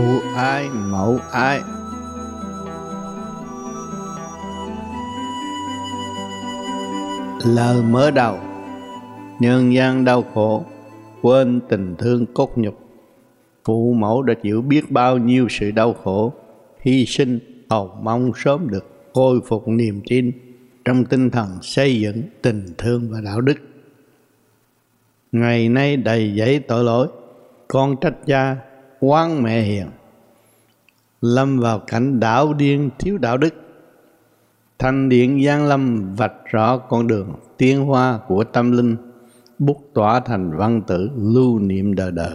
Phụ ái mẫu ái. Lời mở đầu. Nhân gian đau khổ, quên tình thương cốt nhục. Phụ mẫu đã chịu biết bao nhiêu sự đau khổ, hy sinh hầu mong sớm được khôi phục niềm tin trong tinh thần xây dựng tình thương và đạo đức. Ngày nay đầy dẫy tội lỗi, con trách cha, oán mẹ hiền, lâm vào cảnh đảo điên thiếu đạo đức. Thanh điện giáng lâm vạch rõ con đường tiến hóa của tâm linh, bút tỏa thành văn tử lưu niệm đời đời.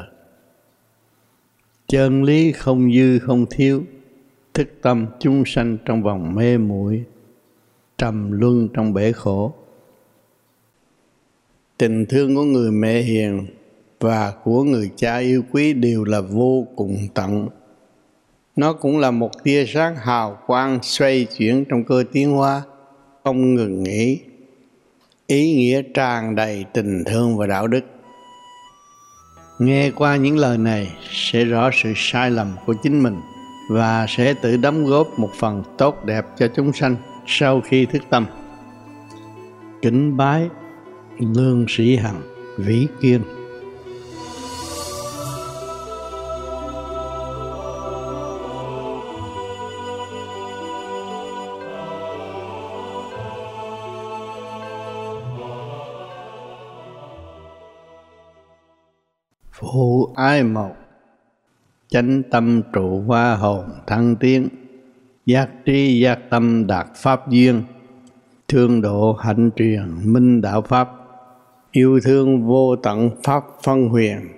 Chân lý không dư không thiếu, thức tâm chúng sanh trong vòng mê muội, trầm luân trong bể khổ. Tình thương của người mẹ hiền và của người cha yêu quý đều là vô cùng tận. Nó cũng là một tia sáng hào quang xoay chuyển trong cơ tiến hóa, không ngừng nghỉ, ý nghĩa tràn đầy tình thương và đạo đức. Nghe qua những lời này sẽ rõ sự sai lầm của chính mình và sẽ tự đóng góp một phần tốt đẹp cho chúng sanh sau khi thức tâm. Kính bái Lương Sĩ Hằng, Vĩ Kiên. Phụ ái mộc, chánh tâm trụ hoa hồn thăng tiến, giác trí giác tâm đạt pháp duyên, thương độ hạnh truyền minh đạo pháp, yêu thương vô tận pháp phân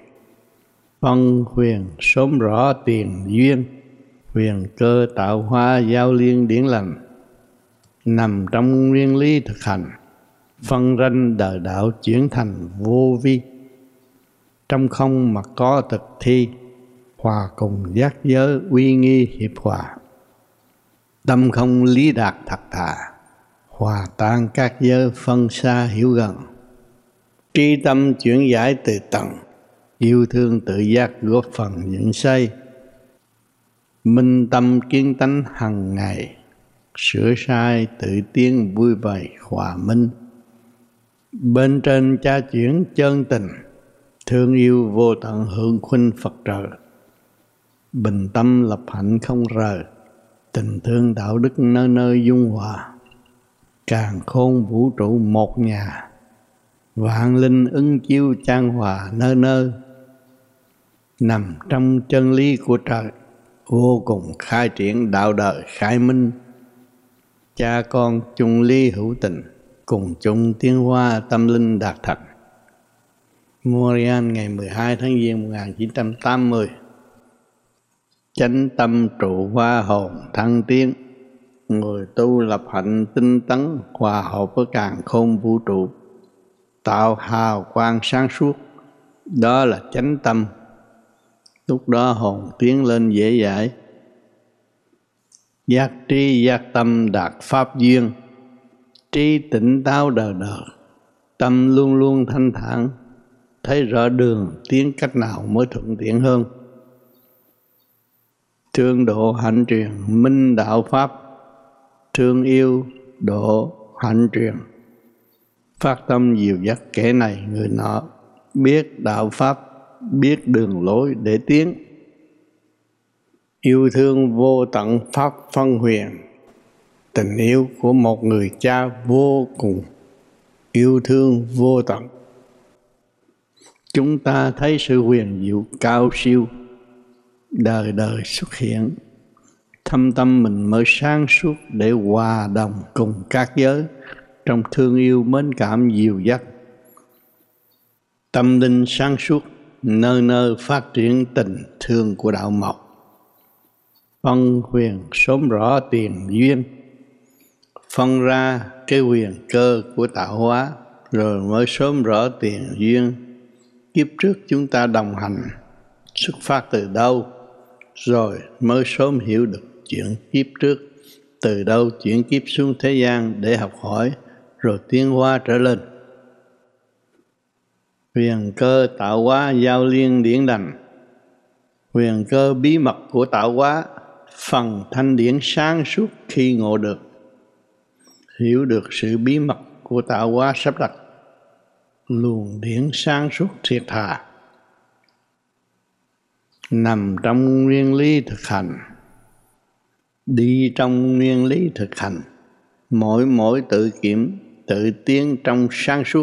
huyền sớm rõ tiền duyên, huyền cơ tạo hóa giao liên điển lành, nằm trong nguyên lý thực hành, phân ranh đời đạo chuyển thành vô vi. Trong không mà có thực thi, hòa cùng giác giới uy nghi hiệp hòa. Tâm không lý đạt thật thà, hòa tan các giới phân xa hiểu gần. Tri tâm chuyển giải từ tận, yêu thương tự giác góp phần dựng xây. Minh tâm kiến tánh hằng ngày, sửa sai tự tiến vui vầy hòa minh. Bên trên cha chuyển chân tình, thương yêu vô tận hưởng khuynh Phật trời. Bình tâm lập hạnh không rời, tình thương đạo đức nơi nơi dung hòa. Càn khôn vũ trụ một nhà, vạn linh ứng chiếu chan hòa nơi nơi. Nằm trong chân lý của trời, vô cùng khai triển đạo đời khai minh. Cha con chung lý hữu tình, cùng chung tiến hóa tâm linh đạt thành. Montreal ngày 12 tháng Giêng 1980. Chánh tâm trụ hoa hồn thăng tiến, người tu lập hạnh tinh tấn hòa hợp với càn khôn vũ trụ, tạo hào quang sáng suốt, đó là chánh tâm. Lúc đó hồn tiến lên dễ dãi, giác trí giác tâm đạt pháp duyên, trí tỉnh táo đời đời, tâm luôn luôn thanh thản, thấy rõ đường tiến cách nào mới thuận tiện hơn. Thương độ hạnh truyền minh đạo pháp, thương yêu độ hạnh truyền, phát tâm dìu dắt kẻ này người nọ, biết đạo pháp, biết đường lối để tiến. Yêu thương vô tận pháp phân huyền, tình yêu của một người cha vô cùng yêu thương vô tận. Chúng ta thấy sự huyền diệu cao siêu đời đời xuất hiện, thâm tâm mình mới sáng suốt để hòa đồng cùng các giới trong thương yêu mến cảm dìu dắt. Tâm linh sáng suốt nơi nơi phát triển tình thương của đạo mộc. Phân huyền sớm rõ tiền duyên, phân ra cái huyền cơ của tạo hóa, rồi mới sớm rõ tiền duyên. Kiếp trước chúng ta đồng hành, xuất phát từ đâu, rồi mới sớm hiểu được chuyện kiếp trước, từ đâu chuyển kiếp xuống thế gian để học hỏi, rồi tiến hóa trở lên. Huyền cơ tạo hóa giao liên điển lành, Huyền cơ bí mật của tạo hóa, phần thanh điển sáng suốt khi ngộ được, hiểu được sự bí mật của tạo hóa sắp đặt, luồng điển sáng suốt thiệt thà, nằm trong nguyên lý thực hành, đi trong nguyên lý thực hành, mỗi tự kiểm, tự tiến trong sáng suốt,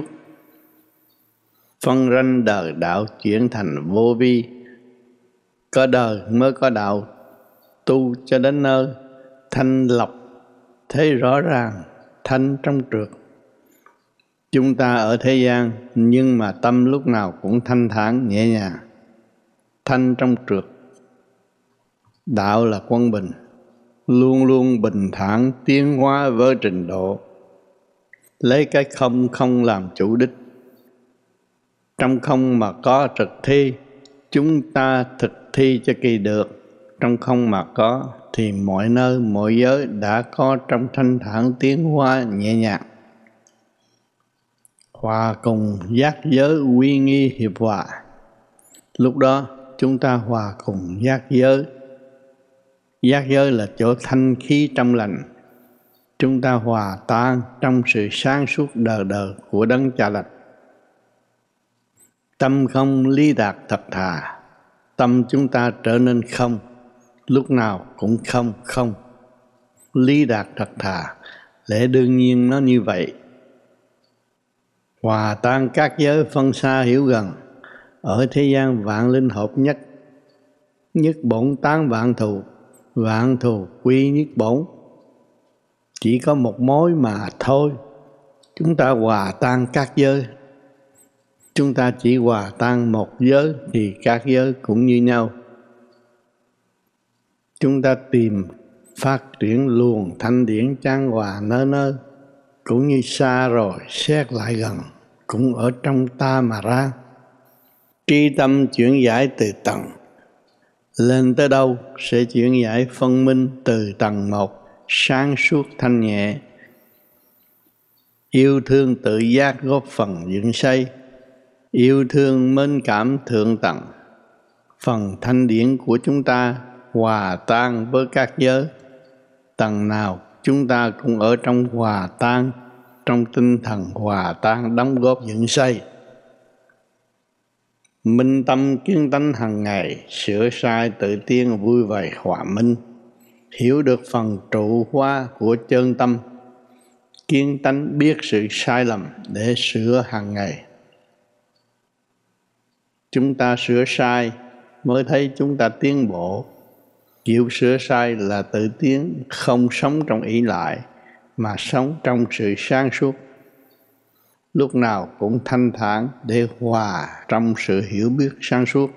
phân ranh đời đạo chuyển thành vô vi. Có đời mới có đạo, tu cho đến nơi thanh lọc thấy rõ ràng, thanh trong trượt. Chúng ta ở thế gian nhưng mà tâm lúc nào cũng thanh thản nhẹ nhàng, thanh trong trượt. Đạo là quân bình, luôn luôn bình thản tiến hóa với trình độ, lấy cái không không làm chủ đích. Trong không mà có thực thi, chúng ta thực thi cho kỳ được. Trong không mà có thì mọi nơi mọi giới đã có trong thanh thản tiến hóa nhẹ nhàng. Hòa cùng giác giới quy nghi hiệp hòa. Lúc đó chúng ta hòa cùng giác giới. Giác giới là chỗ thanh khí trong lành. Chúng ta hòa tan trong sự sáng suốt đời đời của Đấng Cha Lành. Tâm không lý đạt thật thà, tâm chúng ta trở nên không, lúc nào cũng không không. Lý đạt thật thà, lẽ đương nhiên nó như vậy. Hòa tan các giới phân xa hiểu gần, ở thế gian vạn linh hợp nhất. Nhất bổn tán vạn thù quy nhất bổn. Chỉ có một mối mà thôi. Chúng ta hòa tan các giới. Chúng ta chỉ hòa tan một giới thì các giới cũng như nhau. Chúng ta tìm phát triển luồng thanh điển chan hòa nơi nơi, cũng như xa rồi xét lại gần, cũng ở trong ta mà ra. Tri tâm chuyển giải từ tầng lên tới đâu sẽ chuyển giải phân minh từ tầng một, sáng suốt thanh nhẹ. Yêu thương tự giác góp phần dựng xây, yêu thương mến cảm thượng tầng. Phần thanh điển của chúng ta hòa tan với các giới, tầng nào chúng ta cũng ở trong hòa tan, trong tinh thần hòa tan đóng góp dựng xây. Minh tâm kiến tánh hàng ngày, sửa sai tự tiên vui vẻ hòa minh. Hiểu được phần trụ hóa của chân tâm, kiến tánh biết sự sai lầm để sửa hàng ngày. Chúng ta sửa sai mới thấy chúng ta tiến bộ. Chịu sửa sai là tự tiến, không sống trong ỷ lại, mà sống trong sự sáng suốt. Lúc nào cũng thanh thản để hòa trong sự hiểu biết sáng suốt.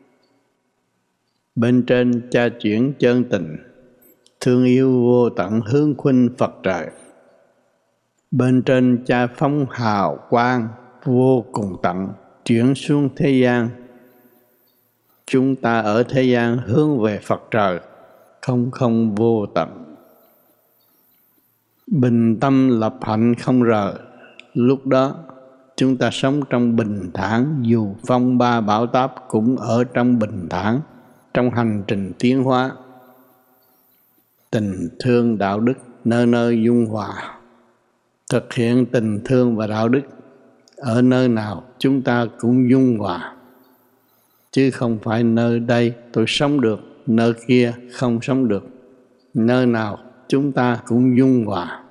Bên trên Cha chuyển chân tình, thương yêu vô tận hướng khuynh Phật trời. Bên trên Cha phóng hào quang vô cùng tận, chuyển xuống thế gian. Chúng ta ở thế gian hướng về Phật trời, không không vô tận. Bình tâm lập hạnh không rời, lúc đó chúng ta sống trong bình thản, dù phong ba bão táp cũng ở trong bình thản, trong hành trình tiến hóa. Tình thương đạo đức nơi nơi dung hòa. Thực hiện tình thương và đạo đức, ở nơi nào chúng ta cũng dung hòa. Chứ không phải nơi đây tôi sống được, nơi kia không sống được. Nơi nào chúng ta cũng dung hòa.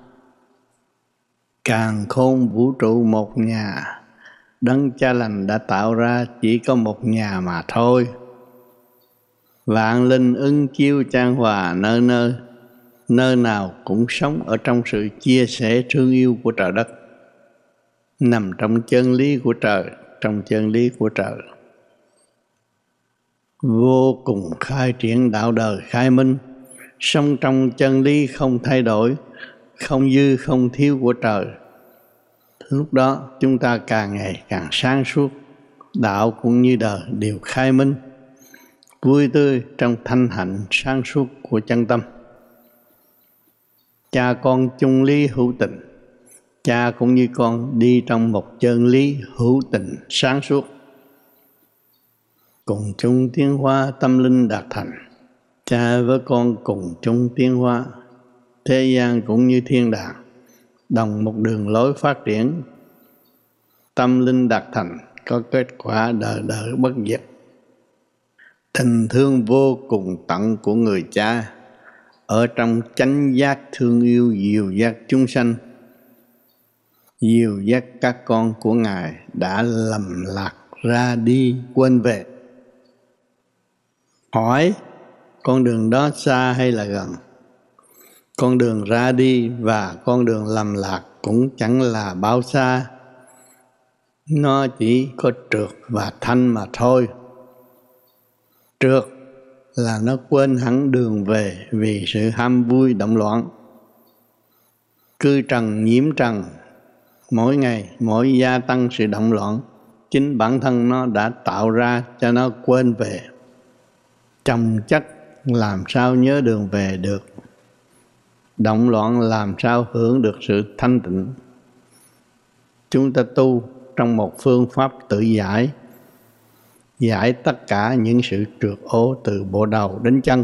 Càn khôn vũ trụ một nhà, Đấng Cha Lành đã tạo ra chỉ có một nhà mà thôi. Vạn linh ứng chiếu chan hòa nơi nơi, nơi nào cũng sống ở trong sự chia sẻ thương yêu của trời đất, nằm trong chân lý của trời, trong chân lý của trời. Vô cùng khai triển đạo đời khai minh, sống trong chân lý không thay đổi, không dư không thiếu của trời. Lúc đó chúng ta càng ngày càng sáng suốt, đạo cũng như đời đều khai minh, vui tươi trong thanh hạnh sáng suốt của chân tâm. Cha con chung lý hữu tình, cha cũng như con đi trong một chân lý hữu tình sáng suốt. cùng chung tiến hóa, tâm linh đạt thành. Cha với con cùng chung tiến hóa, thế gian cũng như thiên đàng, đồng một đường lối phát triển. Tâm linh đạt thành, có kết quả đời đời bất diệt. Tình thương vô cùng tận của người cha ở trong chánh giác thương yêu dìu dắt chúng sanh, dìu dắt các con của Ngài đã lầm lạc ra đi quên về. Hỏi con đường đó xa hay là gần? Con đường ra đi và con đường lầm lạc cũng chẳng là bao xa. Nó chỉ có trượt và thanh mà thôi. Trượt là nó quên hẳn đường về vì sự ham vui động loạn. Cư trần nhiễm trần, mỗi ngày mỗi gia tăng sự động loạn, chính bản thân nó đã tạo ra cho nó quên về. Chồng chất làm sao nhớ đường về được? Động loạn làm sao hưởng được sự thanh tịnh? Chúng ta tu trong một phương pháp tự giải, giải tất cả những sự trượt ố từ bộ đầu đến chân.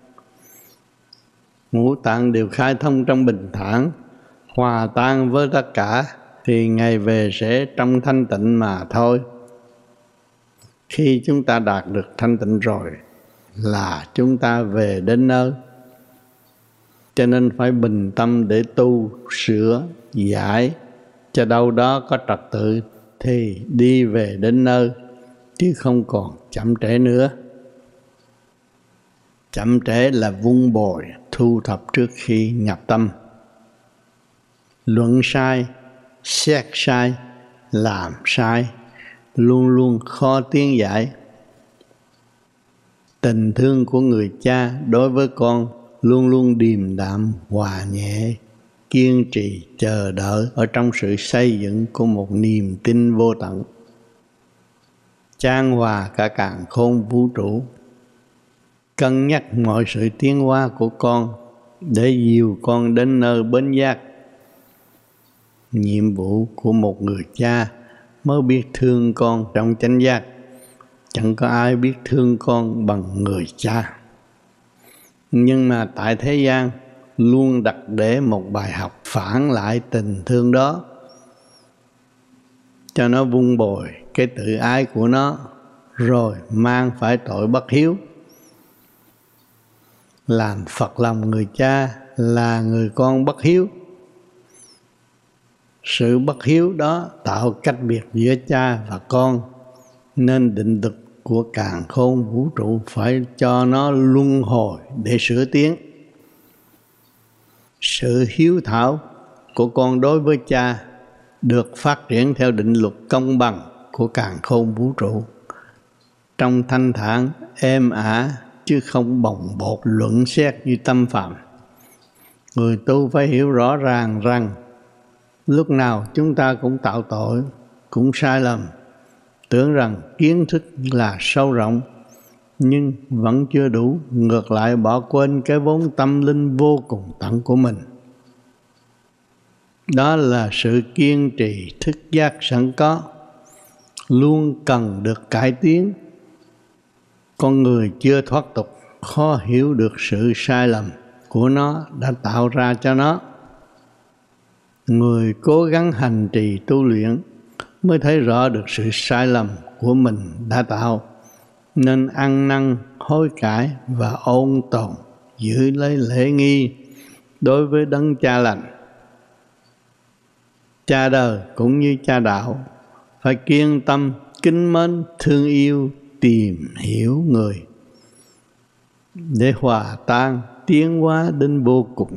Ngũ tạng đều khai thông trong bình thản, hòa tan với tất cả, thì ngày về sẽ trong thanh tịnh mà thôi. Khi chúng ta đạt được thanh tịnh rồi là chúng ta về đến nơi. Cho nên phải bình tâm để tu, sửa, giải, cho đâu đó có trật tự thì đi về đến nơi, chứ không còn chậm trễ nữa. Chậm trễ là vun bồi, thu thập trước khi nhập tâm. Luận sai, xét sai, làm sai, luôn luôn khó tiến giải. Tình thương của người cha đối với con luôn luôn điềm đạm, hòa nhẹ, kiên trì, chờ đợi ở trong sự xây dựng của một niềm tin vô tận, chan hòa cả càn khôn vũ trụ. Cân nhắc mọi sự tiến hóa của con để dìu con đến nơi bến giác. Nhiệm vụ của một người cha mới biết thương con trong chánh giác. Chẳng có ai biết thương con bằng người cha. Nhưng mà tại thế gian luôn đặt để một bài học phản lại tình thương đó, cho nó vun bồi cái tự ái của nó, rồi mang phải tội bất hiếu. Làm phật lòng người cha là người con bất hiếu. Sự bất hiếu đó tạo cách biệt giữa cha và con, nên định lực của càn khôn vũ trụ phải cho nó luân hồi để sửa tiến. Sự hiếu thảo của con đối với cha được phát triển theo định luật công bằng của càn khôn vũ trụ, trong thanh thản êm ả, chứ không bồng bột luận xét như tâm phạm. Người tu phải hiểu rõ ràng rằng lúc nào chúng ta cũng tạo tội, cũng sai lầm, tưởng rằng kiến thức là sâu rộng, nhưng vẫn chưa đủ, ngược lại bỏ quên cái vốn tâm linh vô cùng tận của mình. Đó là sự kiên trì thức giác sẵn có, luôn cần được cải tiến. Con người chưa thoát tục, khó hiểu được sự sai lầm của nó đã tạo ra cho nó. Người cố gắng hành trì tu luyện mới thấy rõ được sự sai lầm của mình đã tạo, nên ăn năn hối cải và ôn tồn, giữ lấy lễ nghi đối với đấng cha lành. Cha đời cũng như cha đạo, phải kiên tâm, kính mến, thương yêu, tìm hiểu người để hòa tan, tiến hóa đến vô cùng.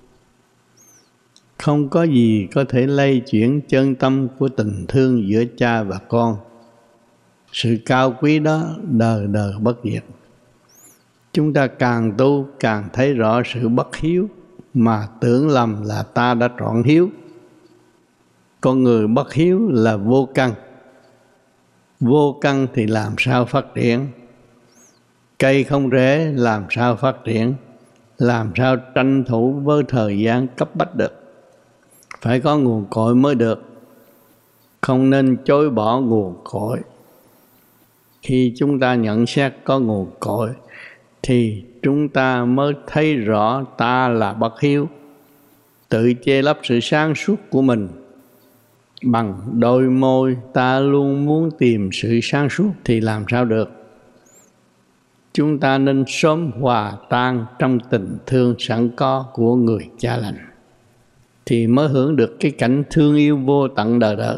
Không có gì có thể lay chuyển chân tâm của tình thương giữa cha và con. Sự cao quý đó đời đời bất diệt. Chúng ta càng tu càng thấy rõ sự bất hiếu, mà tưởng lầm là ta đã trọn hiếu. Con người bất hiếu là vô căn. Vô căn thì làm sao phát triển? Cây không rễ làm sao phát triển? Làm sao tranh thủ với thời gian cấp bách được? Phải có nguồn cội mới được. Không nên chối bỏ nguồn cội. Khi chúng ta nhận xét có nguồn cội thì chúng ta mới thấy rõ ta là bất hiếu, tự che lấp sự sáng suốt của mình. Bằng đôi môi ta luôn muốn tìm sự sáng suốt thì làm sao được. Chúng ta nên sớm hòa tan trong tình thương sẵn có của người cha lành thì mới hưởng được cái cảnh thương yêu vô tận đời đời.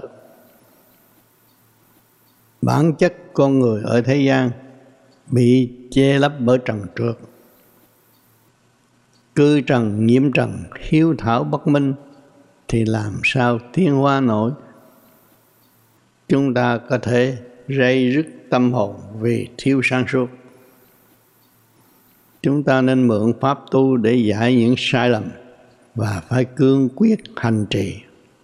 Bản chất con người ở thế gian bị che lấp bởi trần trượt, cư trần nhiễm trần, hiếu thảo bất minh thì làm sao tiến hóa nổi. Chúng ta có thể rây rứt tâm hồn vì thiếu sáng suốt. Chúng ta nên mượn pháp tu để giải những sai lầm và phải cương quyết hành trì.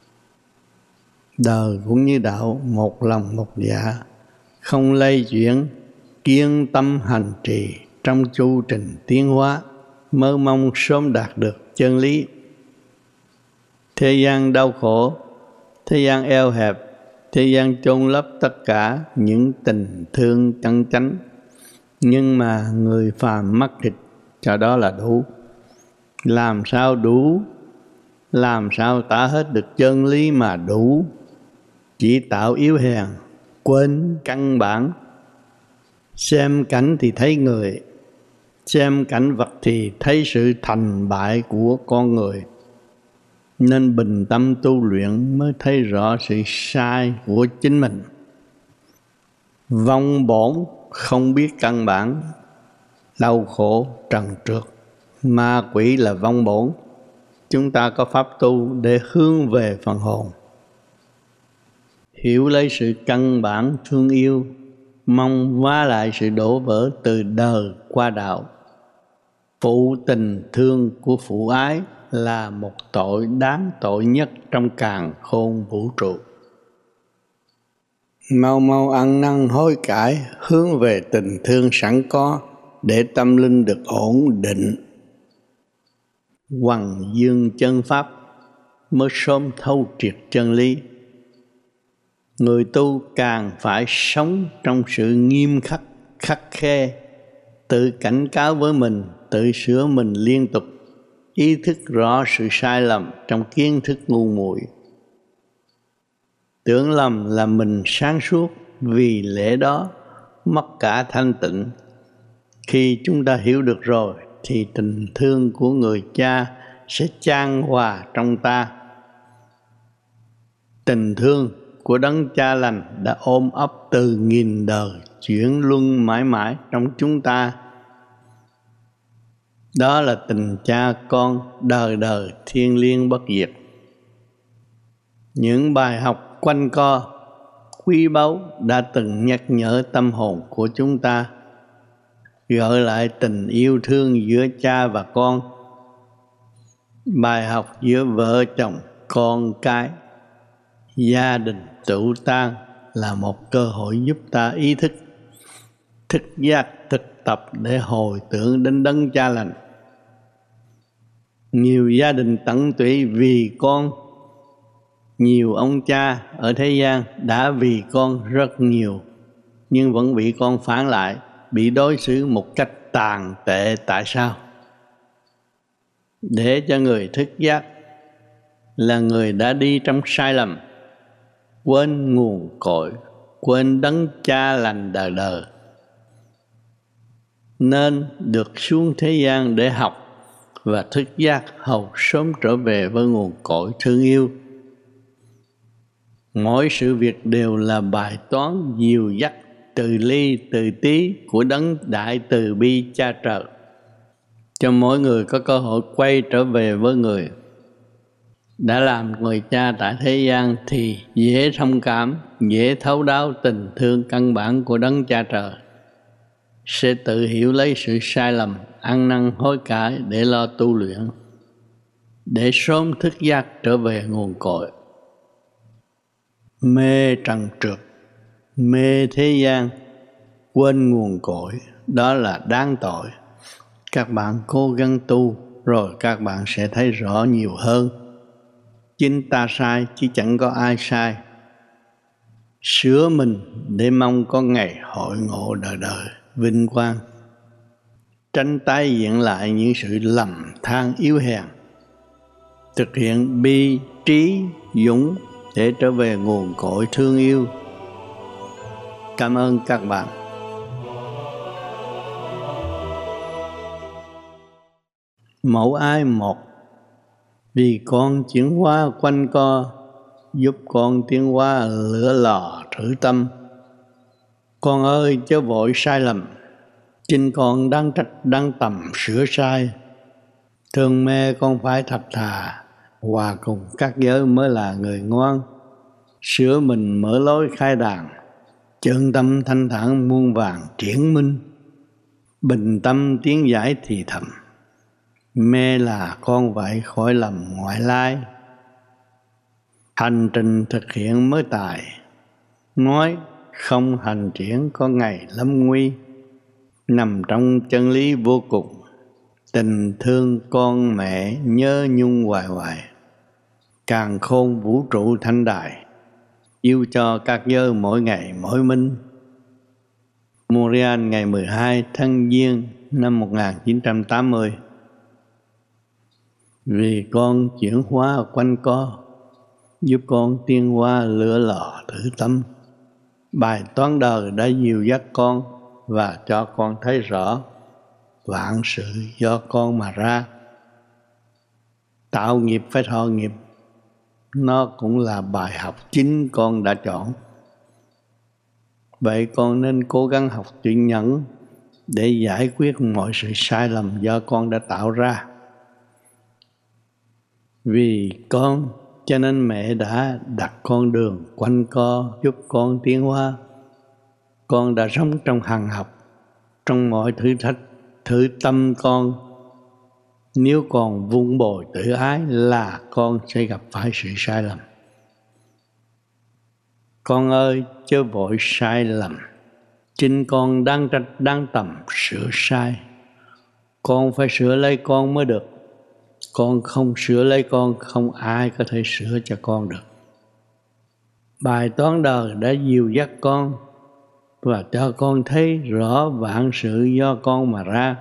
Đời cũng như đạo, một lòng một dạ, không lay chuyển, kiên tâm hành trì trong chu trình tiến hóa, mơ mong sớm đạt được chân lý. Thế gian đau khổ, thế gian eo hẹp, thế gian chôn lấp tất cả những tình thương chân chánh, nhưng mà người phàm mắc thịt cho đó là đủ. Làm sao đủ? Làm sao tả hết được chân lý mà đủ? Chỉ tạo yếu hèn, quên căn bản. Xem cảnh thì thấy người, xem cảnh vật thì thấy sự thành bại của con người. Nên bình tâm tu luyện mới thấy rõ sự sai của chính mình. Vong bổn không biết căn bản, đau khổ trần trượt, ma quỷ là vong bổn. Chúng ta có pháp tu để hướng về phần hồn, hiểu lấy sự căn bản thương yêu, mong hóa lại sự đổ vỡ từ đời qua đạo. Phụ tình thương của phụ ái là một tội đáng tội nhất trong càn khôn vũ trụ. Mau mau ăn năn hối cải, hướng về tình thương sẵn có để tâm linh được ổn định. Hoằng dương chân pháp mới sớm thấu triệt chân lý. Người tu càng phải sống trong sự nghiêm khắc, khắt khe, tự cảnh cáo với mình, tự sửa mình liên tục, ý thức rõ sự sai lầm trong kiến thức ngu muội. Tưởng lầm là mình sáng suốt, vì lẽ đó mất cả thanh tịnh. Khi chúng ta hiểu được rồi thì tình thương của người cha sẽ chan hòa trong ta. Tình thương của đấng cha lành đã ôm ấp từ nghìn đời, chuyển luân mãi mãi trong chúng ta. Đó là tình cha con đời đời thiêng liêng bất diệt. Những bài học quanh co quý báu đã từng nhắc nhở tâm hồn của chúng ta, gợi lại tình yêu thương giữa cha và con, bài học giữa vợ chồng, con cái, gia đình trụ tan là một cơ hội giúp ta ý thức, thức giác, thực tập để hồi tưởng đến đấng cha lành. Nhiều gia đình tận tụy vì con, nhiều ông cha ở thế gian đã vì con rất nhiều, nhưng vẫn bị con phản lại, bị đối xử một cách tàn tệ. Tại sao? Để cho người thức giác là người đã đi trong sai lầm, quên nguồn cội, quên đấng cha lành đời đời, nên được xuống thế gian để học và thức giác, hầu sớm trở về với nguồn cội thương yêu. Mỗi sự việc đều là bài toán dìu dắt từ ly từ tí của đấng đại từ bi cha trời, cho mỗi người có cơ hội quay trở về với người. Đã làm người cha tại thế gian thì dễ thông cảm, dễ thấu đáo tình thương căn bản của đấng cha trời, sẽ tự hiểu lấy sự sai lầm, ăn năn hối cải để lo tu luyện, để sớm thức giác trở về nguồn cội. Mê trần trượt, mê thế gian, quên nguồn cội, đó là đáng tội. Các bạn cố gắng tu rồi các bạn sẽ thấy rõ nhiều hơn. Chính ta sai chứ chẳng có ai sai. sửa mình để mong có ngày hội ngộ đời đời vinh quang, tránh tái hiện lại những sự lầm than yếu hèn, thực hiện bi trí dũng để trở về nguồn cội thương yêu. Cảm ơn các bạn. Mẫu ai một, vì con chuyển hóa quanh co, giúp con tiến hóa lửa lò thử tâm. Con ơi chớ vội sai lầm, chính con đang trách đang tầm sửa sai. Thương mê con phải thật thà, hòa cùng các giới mới là người ngoan. Sửa mình mở lối khai đàn, chân tâm thanh thản muôn vàng triển minh. Bình tâm tiếng giải thì thầm, mê là con vậy khỏi lầm ngoại lai. Hành trình thực hiện mới tài, nói không hành triển có ngày lâm nguy. Nằm trong chân lý vô cùng, tình thương con mẹ nhớ nhung hoài hoài. Càn khôn vũ trụ thanh đài, yêu cho các giới mỗi ngày mỗi minh. Montreal ngày 12 tháng Giêng năm 1980. Vì con chuyển hóa quanh co, giúp con tiến hóa lửa lò thử tâm. Bài toán đời đã dìu dắt con và cho con thấy rõ vạn sự do con mà ra. Tạo nghiệp phải thọ nghiệp, nó cũng là bài học chính con đã chọn. Vậy con nên cố gắng học chữ nhẫn để giải quyết mọi sự sai lầm do con đã tạo ra. Vì con cho nên mẹ đã đặt con đường quanh co giúp con tiến hóa. Con đã sống trong hằng học, trong mọi thử thách thử tâm con. Nếu còn vun bồi tự ái là con sẽ gặp phải sự sai lầm. Con ơi chớ vội sai lầm, chính con đang trách đang tầm sửa sai. Con phải sửa lấy con mới được. Con không sửa lấy con, không ai có thể sửa cho con được. Bài toán đời đã dìu dắt con và cho con thấy rõ vạn sự do con mà ra.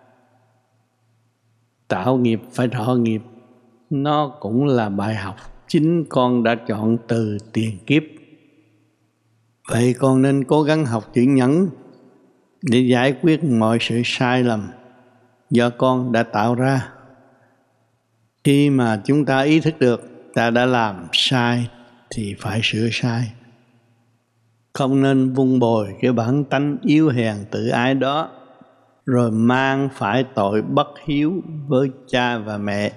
Tạo nghiệp phải thọ nghiệp, nó cũng là bài học chính con đã chọn từ tiền kiếp. Vậy con nên cố gắng học chữ nhẫn để giải quyết mọi sự sai lầm do con đã tạo ra. Khi mà chúng ta ý thức được ta đã làm sai thì phải sửa sai. Không nên vun bồi cái bản tánh yếu hèn tự ái đó, rồi mang phải tội bất hiếu với cha và mẹ.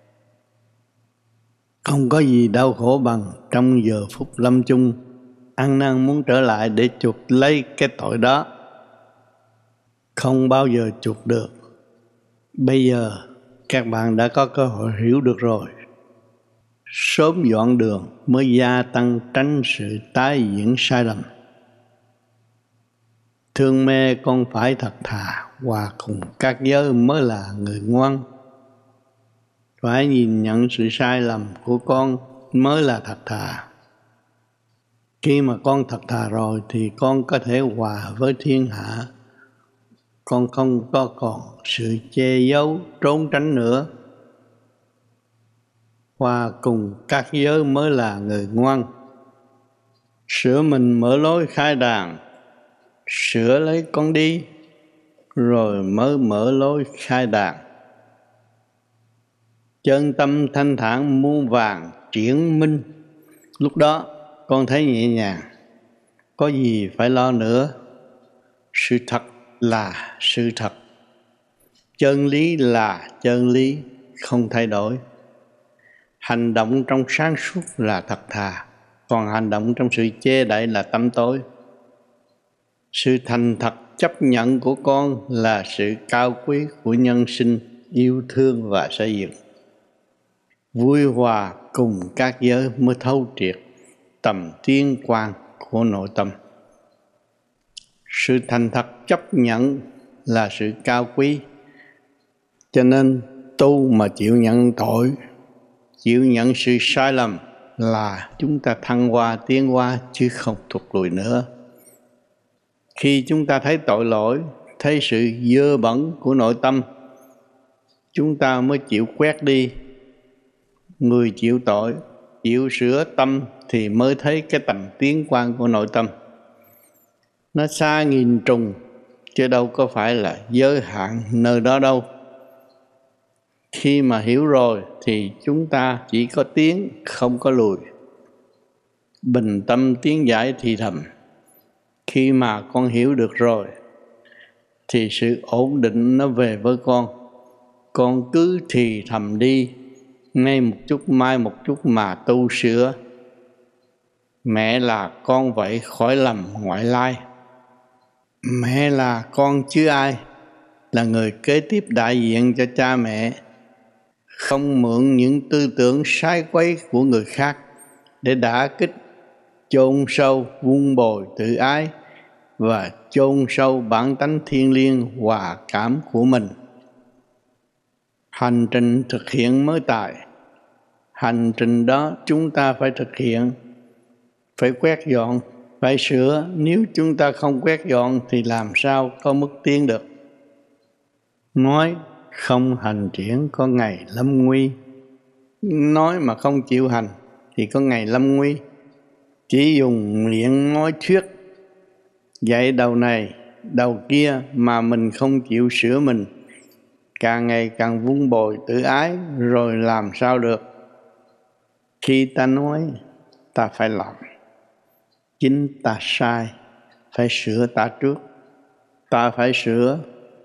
Không có gì đau khổ bằng trong giờ phút lâm chung ăn năn muốn trở lại để chuộc lấy cái tội đó. Không bao giờ chuộc được. Bây giờ các bạn đã có cơ hội hiểu được rồi. Sớm dọn đường mới gia tăng tránh sự tái diễn sai lầm. Thương mê con phải thật thà, hòa cùng các giới mới là người ngoan. Phải nhìn nhận sự sai lầm của con mới là thật thà. Khi mà con thật thà rồi thì con có thể hòa với thiên hạ. Con không có còn sự che giấu, trốn tránh nữa. Hòa cùng các giới mới là người ngoan. Sửa mình mở lối khai đàn, sửa lấy con đi, rồi mới mở lối khai đàn. Chân tâm thanh thản muôn vàng triển minh. Lúc đó con thấy nhẹ nhàng, có gì phải lo nữa. Sự thật là sự thật, chân lý là chân lý, không thay đổi. Hành động trong sáng suốt là thật thà, còn hành động trong sự che đậy là tăm tối. Sự thành thật chấp nhận của con là sự cao quý của nhân sinh, yêu thương và xây dựng. Vui hòa cùng các giới mới thấu triệt tầm tiên quang của nội tâm. Sự thành thật chấp nhận là sự cao quý. Cho nên tu mà chịu nhận tội, chịu nhận sự sai lầm là chúng ta thăng hoa, tiến hóa chứ không thụt lùi nữa. Khi chúng ta thấy tội lỗi, thấy sự dơ bẩn của nội tâm, chúng ta mới chịu quét đi. Người chịu tội, chịu sửa tâm thì mới thấy cái tầm tiến quan của nội tâm. Nó xa nghìn trùng, chứ đâu có phải là giới hạn nơi đó đâu. Khi mà hiểu rồi thì chúng ta chỉ có tiến, không có lùi. Bình tâm tiến giải thì thầm. Khi mà con hiểu được rồi thì sự ổn định nó về với con cứ thì thầm đi, nay một chút mai một chút mà tu sửa. Mẹ là con vậy khỏi lầm ngoại lai. Mẹ là con chứ ai, là người kế tiếp đại diện cho cha mẹ. Không mượn những tư tưởng sai quấy của người khác để đả kích, chôn sâu vun bồi tự ái và chôn sâu bản tánh thiêng liêng hòa cảm của mình. Hành trình thực hiện mới tài. Hành trình đó chúng ta phải thực hiện, phải quét dọn, phải sửa. Nếu chúng ta không quét dọn thì làm sao có mức tiến được. Nói không hành triển có ngày lâm nguy. Nói mà không chịu hành thì có ngày lâm nguy. Chỉ dùng miệng nói thuyết, dạy đầu này đầu kia mà mình không chịu sửa mình, càng ngày càng vun bồi tự ái rồi làm sao được. Khi ta nói, ta phải làm. Chính ta sai, phải sửa ta trước. Ta phải sửa.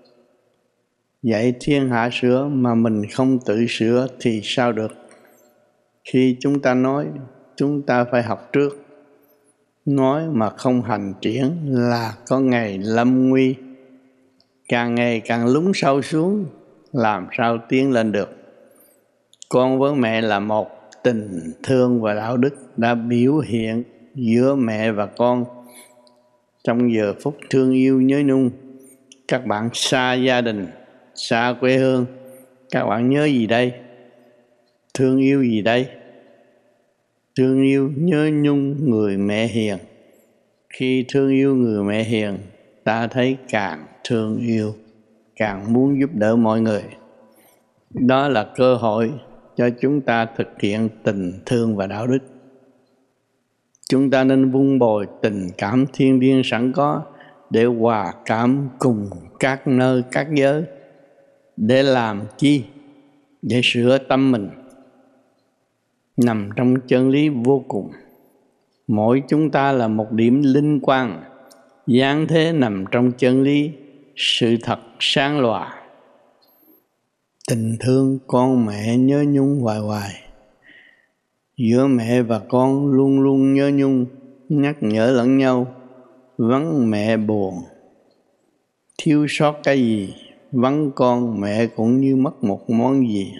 Dạy thiên hạ sửa mà mình không tự sửa thì sao được. Khi chúng ta nói, chúng ta phải học trước. Nói mà không hành triển là có ngày lâm nguy. Càng ngày càng lún sâu xuống, làm sao tiến lên được. Con với mẹ là một, tình thương và đạo đức đã biểu hiện giữa mẹ và con. Trong giờ phút thương yêu nhớ nhung, các bạn xa gia đình, xa quê hương, các bạn nhớ gì đây? Thương yêu gì đây? Thương yêu nhớ nhung người mẹ hiền. Khi thương yêu người mẹ hiền, ta thấy càng thương yêu, càng muốn giúp đỡ mọi người. Đó là cơ hội cho chúng ta thực hiện tình thương và đạo đức. Chúng ta nên vun bồi tình cảm thiêng liêng sẵn có để hòa cảm cùng các nơi các giới. Để làm chi? Để sửa tâm mình. Nằm trong chân lý vô cùng. Mỗi chúng ta là một điểm linh quang, dáng thế nằm trong chân lý, sự thật sáng lòa. Tình thương con mẹ nhớ nhung hoài hoài. Giữa mẹ và con luôn luôn nhớ nhung, nhắc nhở lẫn nhau. Vắng mẹ buồn, thiếu sót cái gì, vắng con mẹ cũng như mất một món gì.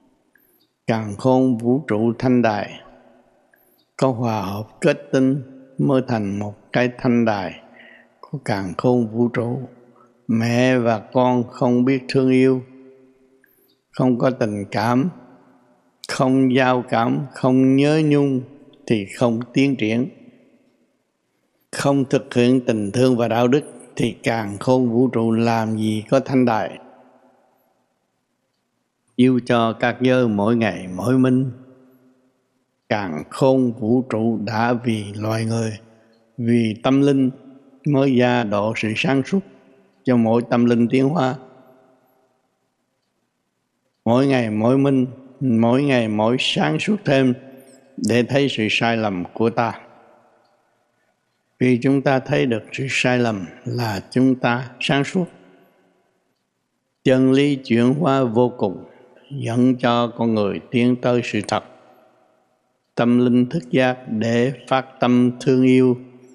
Càn khôn vũ trụ thanh đài, có hòa hợp kết tinh mới thành một cái thanh đài của càn khôn vũ trụ. Mẹ và con không biết thương yêu, không có tình cảm, không giao cảm, không nhớ nhung thì không tiến triển. Không thực hiện tình thương và đạo đức thì càn khôn vũ trụ làm gì có thanh đài. Yêu cho các giới mỗi ngày mỗi minh. Càn khôn vũ trụ đã vì loài người, vì tâm linh mới gia độ sự sáng suốt cho mỗi tâm linh tiến hóa. Mỗi ngày mỗi minh, mỗi ngày mỗi sáng suốt thêm để thấy sự sai lầm của ta. Vì chúng ta thấy được sự sai lầm là chúng ta sáng suốt. Chân lý chuyển hóa vô cùng dẫn cho con người tiến tới sự thật. Tâm linh thức giác để phát tâm thương yêu,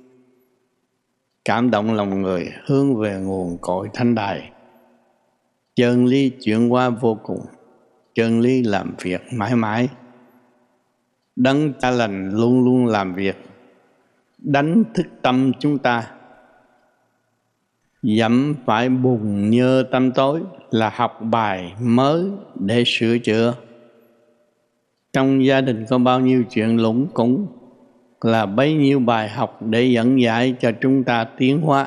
cảm động lòng người hướng về nguồn cội thanh đài. Chân lý chuyển hóa vô cùng, chân lý làm việc mãi mãi. Đấng Cha Lành luôn luôn làm việc, đánh thức tâm chúng ta. Dẫm phải bùn nhơ tâm tối là học bài mới để sửa chữa. Trong gia đình có bao nhiêu chuyện lũng củng là bấy nhiêu bài học để dẫn giải cho chúng ta tiến hóa.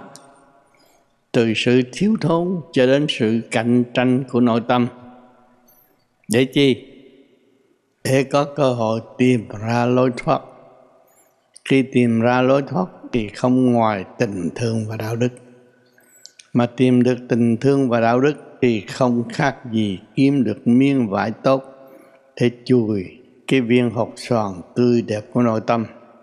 Từ sự thiếu thốn cho đến sự cạnh tranh của nội tâm. Để chi? Để có cơ hội tìm ra lối thoát. Khi tìm ra lối thoát thì không ngoài tình thương và đạo đức. Mà tìm được tình thương và đạo đức thì không khác gì kiếm được miếng vải tốt để chùi cái viên hột xoàn tươi đẹp của nội tâm.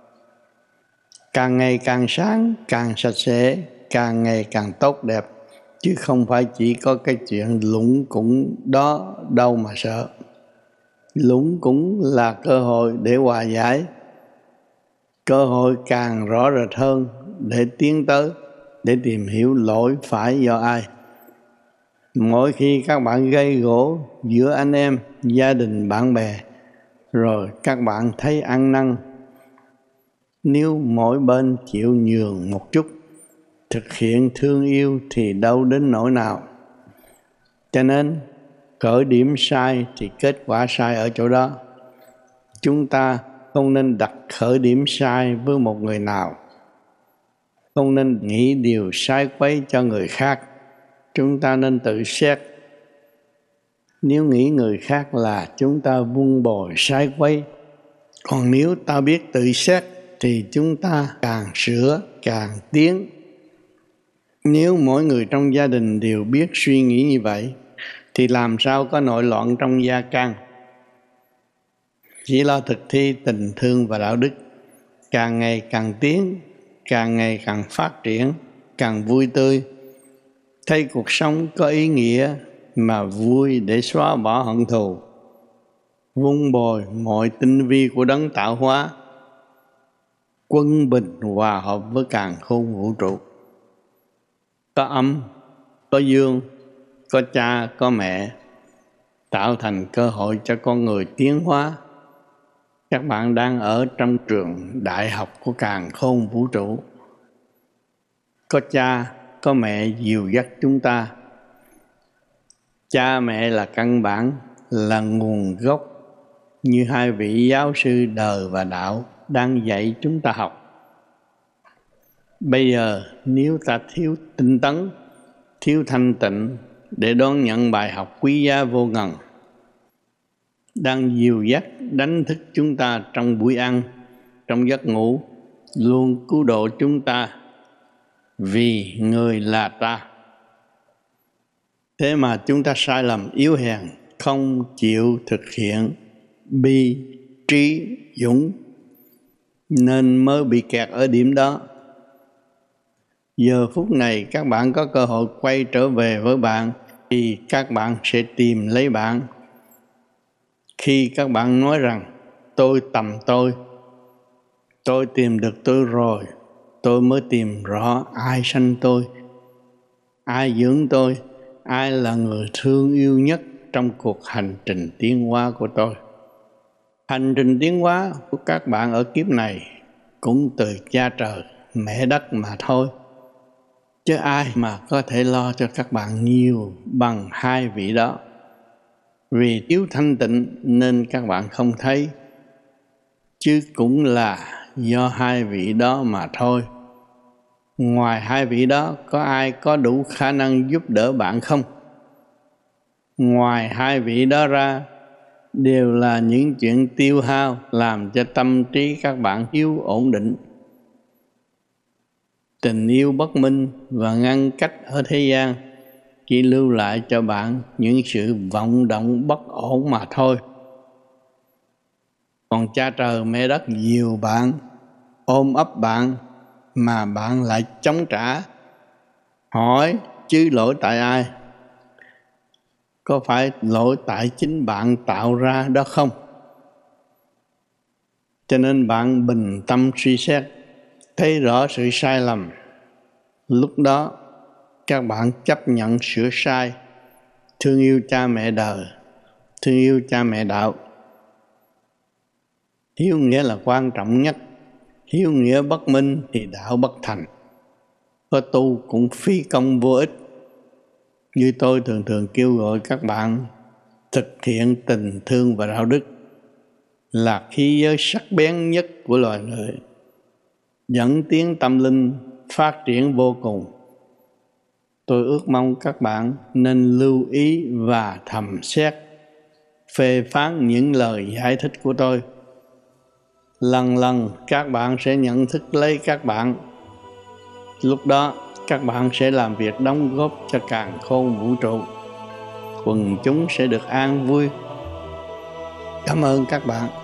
Càng ngày càng sáng, càng sạch sẽ, càng ngày càng tốt đẹp, chứ không phải chỉ có cái chuyện lũng củng đó đâu mà sợ. Lũng củng là cơ hội để hòa giải, cơ hội càng rõ rệt hơn để tiến tới, để tìm hiểu lỗi phải do ai. Mỗi khi các bạn gây gổ giữa anh em, gia đình, bạn bè, rồi các bạn thấy ăn năn, nếu mỗi bên chịu nhường một chút, thực hiện thương yêu thì đâu đến nỗi nào. Cho nên khởi điểm sai thì kết quả sai ở chỗ đó. Chúng ta không nên đặt khởi điểm sai với một người nào, không nên nghĩ điều sai quấy cho người khác. Chúng ta nên tự xét. Nếu nghĩ người khác là chúng ta vun bồi sai quấy, còn nếu ta biết tự xét thì chúng ta càng sửa càng tiến. Nếu mỗi người trong gia đình đều biết suy nghĩ như vậy thì làm sao có nội loạn trong gia can. Chỉ lo thực thi tình thương và đạo đức, càng ngày càng tiến, càng ngày càng phát triển, càng vui tươi, thấy cuộc sống có ý nghĩa mà vui để xóa bỏ hận thù, vun bồi mọi tinh vi của đấng tạo hóa, quân bình hòa hợp với càn khôn vũ trụ. Có âm, có dương, có cha, có mẹ, tạo thành cơ hội cho con người tiến hóa. Các bạn đang ở trong trường đại học của càn khôn vũ trụ. Có cha, có mẹ dìu dắt chúng ta. Cha mẹ là căn bản, là nguồn gốc, như hai vị giáo sư đời và đạo đang dạy chúng ta học. Bây giờ nếu ta thiếu tinh tấn, thiếu thanh tịnh để đón nhận bài học quý giá vô ngần, đang dìu dắt đánh thức chúng ta trong buổi ăn, trong giấc ngủ, luôn cứu độ chúng ta, vì người là ta. Thế mà chúng ta sai lầm yếu hèn, không chịu thực hiện bi, trí, dũng, nên mới bị kẹt ở điểm đó. Giờ phút này các bạn có cơ hội quay trở về với bạn thì các bạn sẽ tìm lấy bạn. Khi các bạn nói rằng tôi tầm tôi tìm được tôi rồi, tôi mới tìm rõ ai sanh tôi, ai dưỡng tôi, ai là người thương yêu nhất trong cuộc hành trình tiến hóa của tôi. Hành trình tiến hóa của các bạn ở kiếp này cũng từ cha trời, mẹ đất mà thôi. Chứ ai mà có thể lo cho các bạn nhiều bằng hai vị đó. Vì thiếu thanh tịnh nên các bạn không thấy, chứ cũng là do hai vị đó mà thôi. Ngoài hai vị đó có ai có đủ khả năng giúp đỡ bạn không? Ngoài hai vị đó ra đều là những chuyện tiêu hao làm cho tâm trí các bạn thiếu ổn định. Tình yêu bất minh và ngăn cách ở thế gian chỉ lưu lại cho bạn những sự vọng động bất ổn mà thôi. Còn cha trời mẹ đất dìu bạn, ôm ấp bạn mà bạn lại chống trả. Hỏi chứ lỗi tại ai? Có phải lỗi tại chính bạn tạo ra đó không? Cho nên bạn bình tâm suy xét, thấy rõ sự sai lầm. Lúc đó các bạn chấp nhận sửa sai, thương yêu cha mẹ đời, thương yêu cha mẹ đạo. Hiếu nghĩa là quan trọng nhất. Hiếu nghĩa bất minh thì đạo bất thành. Có tu cũng phí công vô ích. Như tôi thường kêu gọi các bạn thực hiện tình thương và đạo đức. là khí giới sắc bén nhất của loài người, dẫn tiến tâm linh phát triển vô cùng. Tôi ước mong các bạn nên lưu ý và thầm xét, phê phán những lời giải thích của tôi. Lần lần các bạn sẽ nhận thức lấy các bạn. Lúc đó các bạn sẽ làm việc đóng góp cho càn khôn vũ trụ. Quần chúng sẽ được an vui. Cảm ơn các bạn.